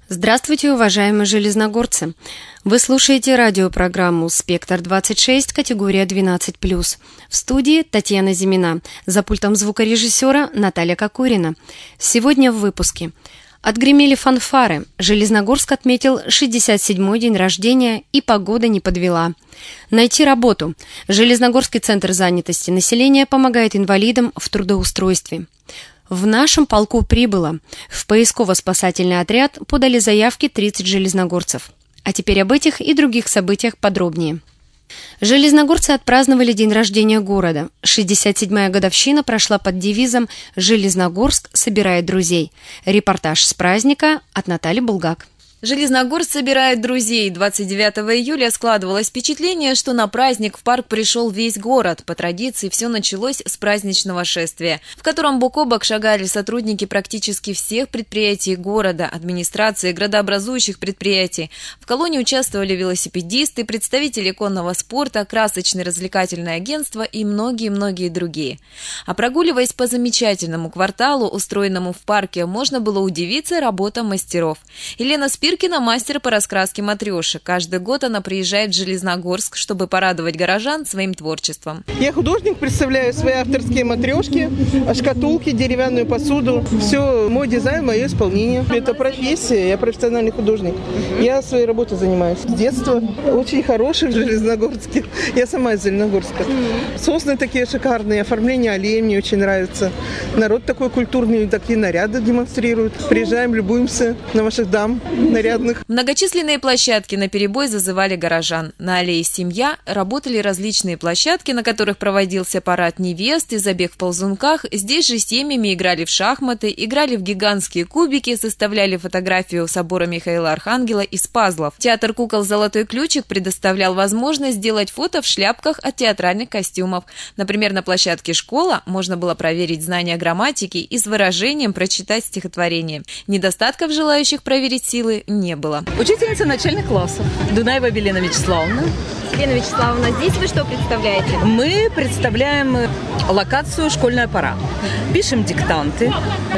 Здравствуйте, уважаемые железногорцы! Вы слушаете радиопрограмму «Спектр-26», категория 12+. В студии Татьяна Зимина, за пультом звукорежиссера Наталья Кокорина. Сегодня в выпуске. Отгремели фанфары, Железногорск отметил 67-й день рождения и погода не подвела. Найти работу. Железногорский центр занятости населения помогает инвалидам в трудоустройстве. В нашем полку прибыло. В поисково-спасательный отряд подали заявки 30 железногорцев. А теперь об этих и других событиях подробнее. Железногорцы отпраздновали день рождения города. 67-я годовщина прошла под девизом «Железногорск собирает друзей». Репортаж с праздника от Натальи Булгак. Железногорск собирает друзей. 29 июля складывалось впечатление, что на праздник в парк пришел весь город. По традиции все началось с праздничного шествия, в котором бок о бок шагали сотрудники практически всех предприятий города, администрации, градообразующих предприятий. В колонне участвовали велосипедисты, представители конного спорта, красочное развлекательное агентство и многие-многие другие. А прогуливаясь по замечательному кварталу, устроенному в парке, можно было удивиться работам мастеров. Елена Спиркина – мастер по раскраске матрешек. Каждый год она приезжает в Железногорск, чтобы порадовать горожан своим творчеством. Я художник, представляю свои авторские матрешки, шкатулки, деревянную посуду. Все, мой дизайн, мое исполнение. Это профессия, я профессиональный художник. Я своей работой занимаюсь с детства. Очень хороший в Железногорске. Я сама из Зеленогорска. Сосны такие шикарные, оформление аллеи мне очень нравится. Народ такой культурный, такие наряды демонстрируют. Приезжаем, любуемся на ваших дам нарядных. Многочисленные площадки наперебой зазывали горожан. На аллее «Семья» работали различные площадки, на которых проводился парад невест и забег в ползунках. Здесь же семьями играли в шахматы, играли в гигантские кубики, составляли фотографию собора Михаила Архангела из пазлов. Театр кукол «Золотой ключик» предоставлял возможность сделать фото в шляпках от театральных костюмов. Например, на площадке «Школа» можно было проверить знания грамматики и с выражением прочитать стихотворение. Недостатков желающих проверить силы не было. Учительница начальных классов Дунаева Елена Вячеславовна. Елена Вячеславовна, здесь вы что представляете? Мы представляем локацию «Школьная пора». Пишем диктанты,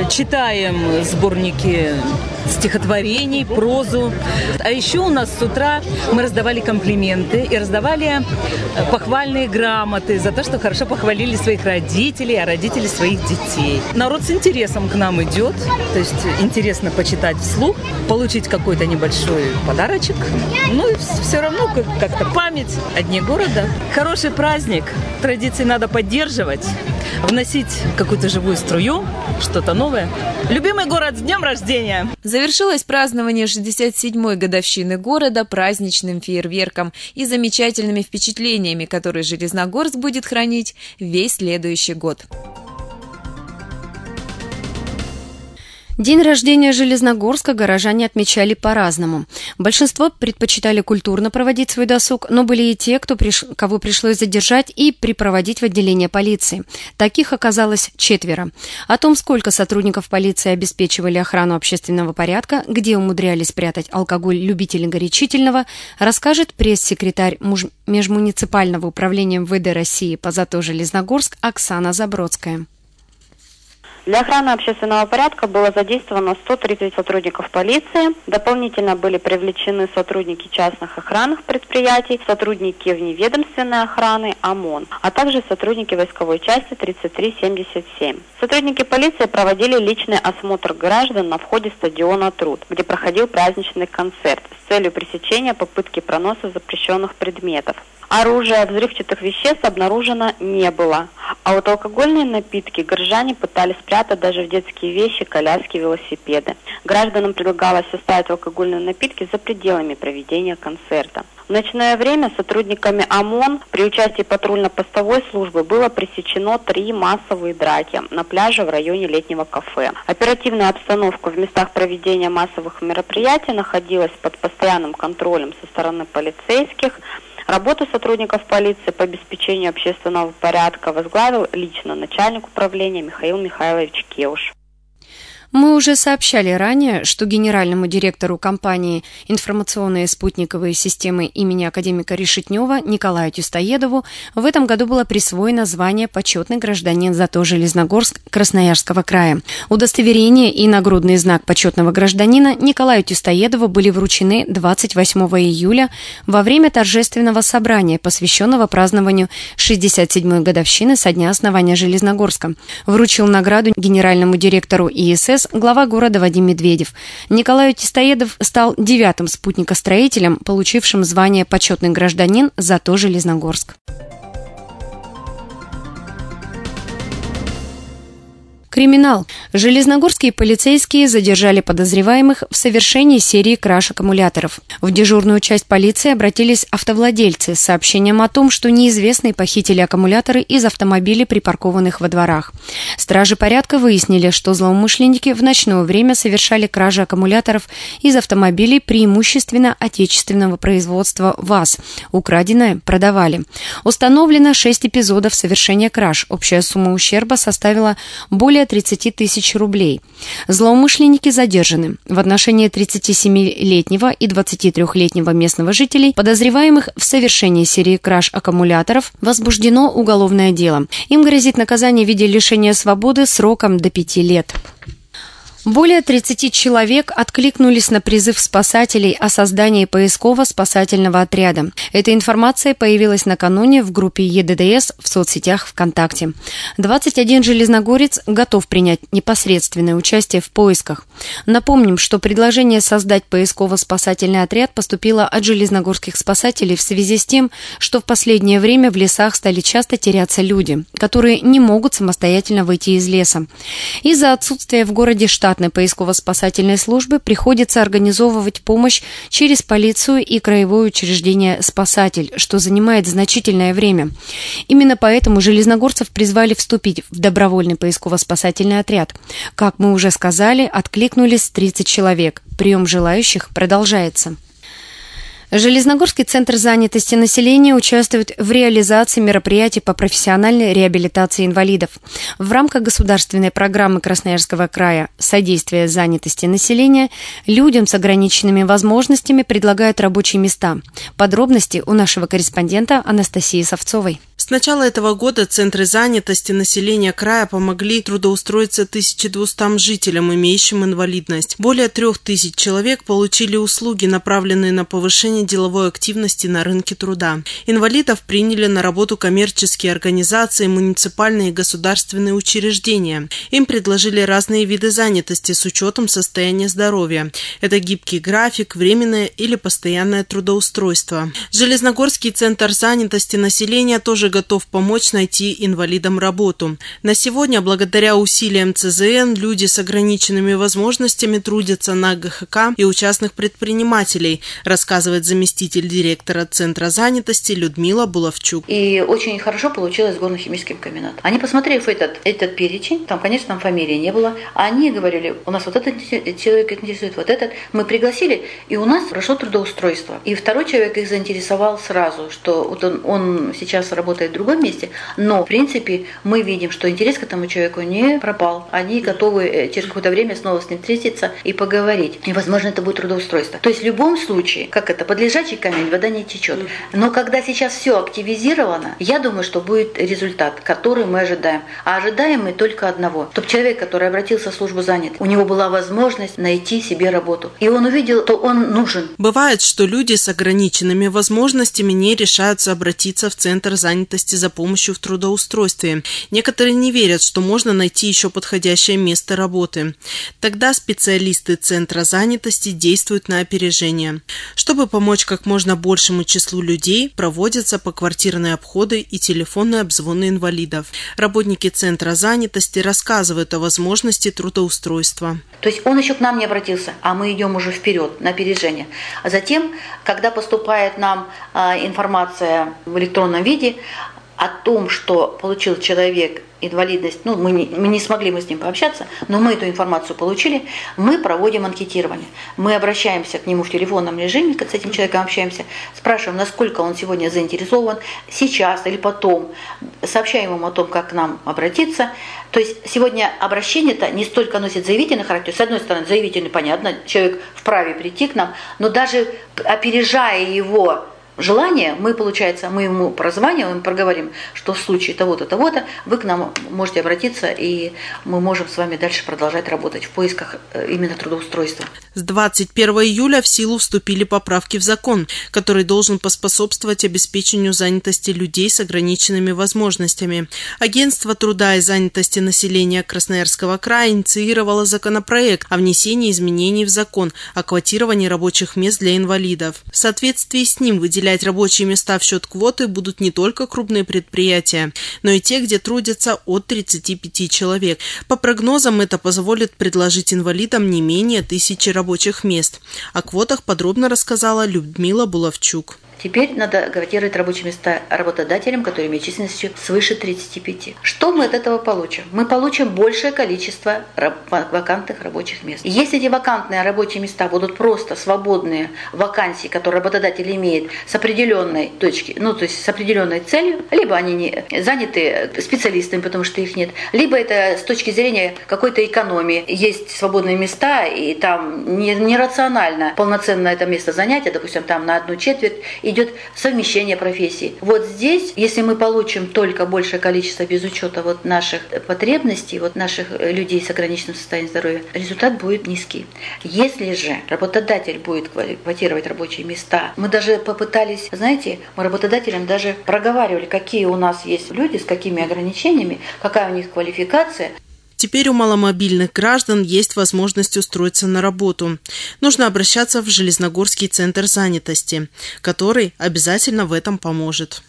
читаем сборники стихотворений, прозу. А еще у нас с утра мы раздавали комплименты и раздавали похвальные грамоты за то, что хорошо похвалили своих родителей, а родители своих детей. Народ с интересом к нам идет, то есть интересно почитать вслух, получить какой-то небольшой подарочек. Ну и все равно как-то память о дне города. Хороший праздник, традиции надо поддерживать, вносить какую-то живую струю, что-то новое. Любимый город, с днем рождения! Завершилось празднование 67-й годовщины города праздничным фейерверком и замечательными впечатлениями, которые Железногорск будет хранить весь следующий год. День рождения Железногорска горожане отмечали по-разному. Большинство предпочитали культурно проводить свой досуг, но были и те, кого пришлось задержать и припроводить в отделение полиции. Таких оказалось 4. О том, сколько сотрудников полиции обеспечивали охрану общественного порядка, где умудрялись прятать алкоголь любителей горячительного, расскажет пресс-секретарь Межмуниципального управления МВД России по ЗАТО Железногорск Оксана Забродская. Для охраны общественного порядка было задействовано 130 сотрудников полиции. Дополнительно были привлечены сотрудники частных охранных предприятий, сотрудники вневедомственной охраны ОМОН, а также сотрудники войсковой части 3377. Сотрудники полиции проводили личный осмотр граждан на входе стадиона «Труд», где проходил праздничный концерт с целью пресечения попытки проноса запрещенных предметов. Оружия, взрывчатых веществ обнаружено не было, а вот алкогольные напитки горожане пытались спрятать даже в детские вещи, коляски, велосипеды. Гражданам предлагалось оставить алкогольные напитки за пределами проведения концерта. В ночное время сотрудниками ОМОН при участии патрульно-постовой службы было пресечено 3 массовые драки на пляже в районе летнего кафе. Оперативная обстановка в местах проведения массовых мероприятий находилась под постоянным контролем со стороны полицейских. Работу сотрудников полиции по обеспечению общественного порядка возглавил лично начальник управления Михаил Михайлович Кеуш. Мы уже сообщали ранее, что генеральному директору компании «Информационные спутниковые системы» имени академика Решетнева Николаю Тюстоедову в этом году было присвоено звание «Почетный гражданин ЗАТО Железногорск» Красноярского края. Удостоверение и нагрудный знак почетного гражданина Николаю Тюстоедову были вручены 28 июля во время торжественного собрания, посвященного празднованию 67-й годовщины со дня основания Железногорска. Вручил награду генеральному директору ИСС глава города Вадим Медведев. Николай Тюстоедов стал 9-м спутникостроителем, получившим звание «Почетный гражданин ЗАТО Железногорск». Криминал. Железногорские полицейские задержали подозреваемых в совершении серии краж аккумуляторов. В дежурную часть полиции обратились автовладельцы с сообщением о том, что неизвестные похитили аккумуляторы из автомобилей, припаркованных во дворах. Стражи порядка выяснили, что злоумышленники в ночное время совершали кражи аккумуляторов из автомобилей преимущественно отечественного производства ВАЗ. Украденное продавали. Установлено 6 эпизодов совершения краж. Общая сумма ущерба составила более 30 тысяч рублей. Злоумышленники задержаны. В отношении 37-летнего и 23-летнего местного жителей, подозреваемых в совершении серии краж аккумуляторов, возбуждено уголовное дело. Им грозит наказание в виде лишения свободы сроком до 5 лет. Более 30 человек откликнулись на призыв спасателей о создании поисково-спасательного отряда. Эта информация появилась накануне в группе ЕДДС в соцсетях ВКонтакте. 21 железногорец готов принять непосредственное участие в поисках. Напомним, что предложение создать поисково-спасательный отряд поступило от железногорских спасателей в связи с тем, что в последнее время в лесах стали часто теряться люди, которые не могут самостоятельно выйти из леса. Из-за отсутствия в городе штатной поисково-спасательной службы приходится организовывать помощь через полицию и краевое учреждение «Спасатель», что занимает значительное время. Именно поэтому железногорцев призвали вступить в добровольный поисково-спасательный отряд. Как мы уже сказали, откликнулись 30 человек. Прием желающих продолжается. Железногорский центр занятости населения участвует в реализации мероприятий по профессиональной реабилитации инвалидов. В рамках государственной программы Красноярского края «Содействие занятости населения» людям с ограниченными возможностями предлагают рабочие места. Подробности у нашего корреспондента Анастасии Савцовой. С начала этого года центры занятости населения края помогли трудоустроиться 1200 жителям, имеющим инвалидность. Более 3000 человек получили услуги, направленные на повышение деловой активности на рынке труда. Инвалидов приняли на работу коммерческие организации, муниципальные и государственные учреждения. Им предложили разные виды занятости с учетом состояния здоровья. Это гибкий график, временное или постоянное трудоустройство. Железногорский центр занятости населения тоже готов помочь найти инвалидам работу. На сегодня, благодаря усилиям ЦЗН, люди с ограниченными возможностями трудятся на ГХК и у частных предпринимателей, рассказывает заместитель директора Центра занятости Людмила Булавчук. И очень хорошо получилось с горно-химическим комбинатом. Они, посмотрев этот перечень, там, конечно, там фамилии не было, они говорили, у нас вот этот человек интересует, вот этот. Мы пригласили, и у нас прошло трудоустройство. И второй человек их заинтересовал сразу, что вот он сейчас работает в другом месте, но, в принципе, мы видим, что интерес к этому человеку не пропал. Они готовы через какое-то время снова с ним встретиться и поговорить. И, возможно, это будет трудоустройство. То есть, в любом случае, как это, под лежачий камень вода не течет. Но когда сейчас все активизировано, я думаю, что будет результат, который мы ожидаем. А ожидаем мы только одного. Чтобы человек, который обратился в службу занятости, у него была возможность найти себе работу. И он увидел, что он нужен. Бывает, что люди с ограниченными возможностями не решаются обратиться в Центр занятости за помощью в трудоустройстве. Некоторые не верят, что можно найти еще подходящее место работы. Тогда специалисты Центра занятости действуют на опережение. Чтобы помочь как можно большему числу людей, проводятся поквартирные обходы и телефонные обзвоны инвалидов. Работники Центра занятости рассказывают о возможности трудоустройства. То есть он еще к нам не обратился, а мы идем уже вперед, на опережение. А затем, когда поступает нам информация в электронном виде, о том, что получил человек инвалидность, мы не смогли с ним пообщаться, но мы эту информацию получили, мы проводим анкетирование. Мы обращаемся к нему в телефонном режиме, с этим человеком общаемся, спрашиваем, насколько он сегодня заинтересован, сейчас или потом, сообщаем ему о том, как к нам обратиться. То есть сегодня обращение-то не столько носит заявительный характер, с одной стороны, заявительный, понятно, человек вправе прийти к нам, но даже опережая его желание, мы ему прозваниваем, проговорим, что в случае того-то, того-то вы к нам можете обратиться, и мы можем с вами дальше продолжать работать в поисках именно трудоустройства. С 21 июля в силу вступили поправки в закон, который должен поспособствовать обеспечению занятости людей с ограниченными возможностями. Агентство труда и занятости населения Красноярского края инициировало законопроект о внесении изменений в закон о квотировании рабочих мест для инвалидов. В соответствии с ним выделять рабочие места в счет квоты будут не только крупные предприятия, но и те, где трудятся от 35 человек. По прогнозам, это позволит предложить инвалидам не менее 1000 рабочих мест. О квотах подробно рассказала Людмила Булавчук. Теперь надо квотировать рабочие места работодателям, которые имеют численностью свыше 35. Что мы от этого получим? Мы получим большее количество вакантных рабочих мест. Если эти вакантные рабочие места будут просто свободные вакансии, которые работодатель имеет с определенной точки, то есть с определенной целью, либо они не заняты специалистами, потому что их нет, либо это с точки зрения какой-то экономии. Есть свободные места, и там нерационально полноценно это место занятия, допустим, там на 1/4 идет совмещение профессий. Вот здесь, если мы получим только большее количество без учета наших потребностей, наших людей с ограниченным состоянием здоровья, результат будет низкий. Если же работодатель будет квотировать рабочие места, мы даже попытались, мы работодателям даже проговаривали, какие у нас есть люди, с какими ограничениями, какая у них квалификация. Теперь у маломобильных граждан есть возможность устроиться на работу. Нужно обращаться в Железногорский центр занятости, который обязательно в этом поможет.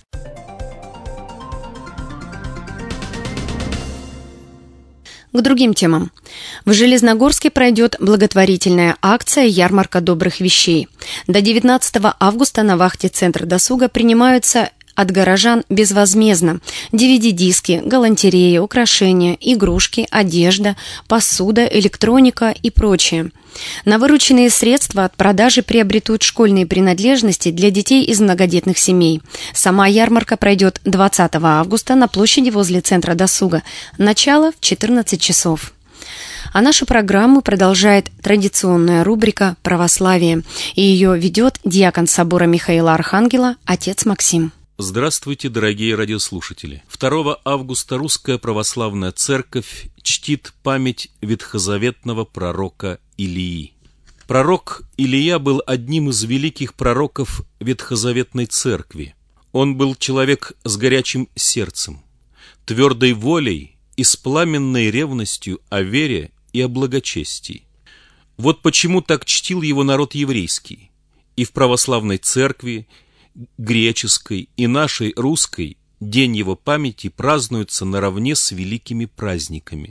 К другим темам. В Железногорске пройдет благотворительная акция «Ярмарка добрых вещей». До 19 августа на вахте Центра досуга принимаются от горожан безвозмездно DVD-диски, галантерея, украшения, игрушки, одежда, посуда, электроника и прочее. На вырученные средства от продажи приобретут школьные принадлежности для детей из многодетных семей. Сама ярмарка пройдет 20 августа на площади возле Центра досуга. Начало в 14 часов. А нашу программу продолжает традиционная рубрика «Православие», и ее ведет диакон собора Михаила Архангела, отец Максим. Здравствуйте, дорогие радиослушатели! 2 августа Русская Православная Церковь чтит память ветхозаветного пророка Илии. Пророк Илия был одним из великих пророков Ветхозаветной Церкви. Он был человек с горячим сердцем, твердой волей и с пламенной ревностью о вере и о благочестии. Вот почему так чтил его народ еврейский. И в православной церкви, греческой и нашей русской день его памяти празднуется наравне с великими праздниками.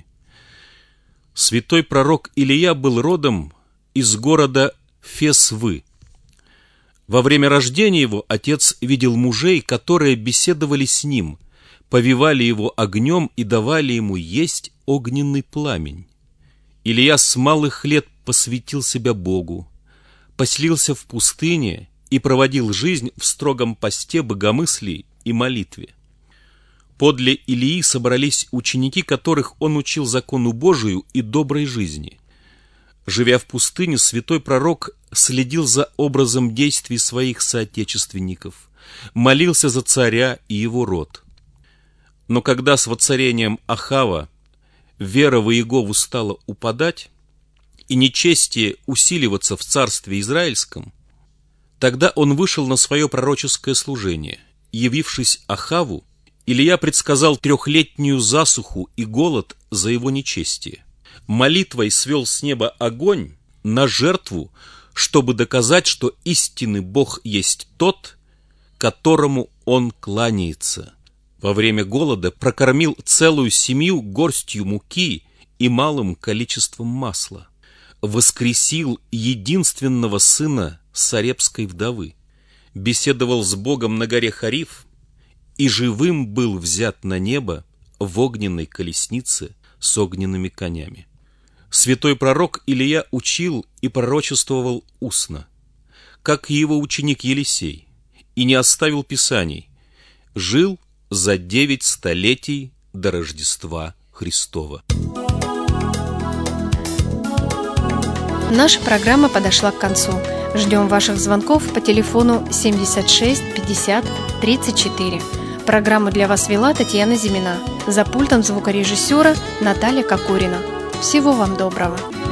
Святой пророк Илия был родом из города Фесвы. Во время рождения его отец видел мужей, которые беседовали с ним, повивали его огнем и давали ему есть огненный пламень. Илия с малых лет посвятил себя Богу, поселился в пустыне и проводил жизнь в строгом посте, богомыслии и молитве. Подле Илии собрались ученики, которых он учил закону Божию и доброй жизни. Живя в пустыне, святой пророк следил за образом действий своих соотечественников, молился за царя и его род. Но когда с воцарением Ахава вера в Иегову стала упадать и нечестие усиливаться в царстве Израильском, тогда он вышел на свое пророческое служение. Явившись Ахаву, Илия предсказал 3-летнюю засуху и голод за его нечестие. Молитвой свел с неба огонь на жертву, чтобы доказать, что истинный Бог есть тот, которому он кланяется. Во время голода прокормил целую семью горстью муки и малым количеством масла. Воскресил единственного сына сарепской вдовы, беседовал с Богом на горе Хариф и живым был взят на небо в огненной колеснице с огненными конями. Святой пророк Илия учил и пророчествовал устно, как и его ученик Елисей, и не оставил писаний, жил за 9 столетий до Рождества Христова. Наша программа подошла к концу. Ждем ваших звонков по телефону 76 50 34. Программу для вас вела Татьяна Зимина. За пультом звукорежиссера Наталья Кокорина. Всего вам доброго.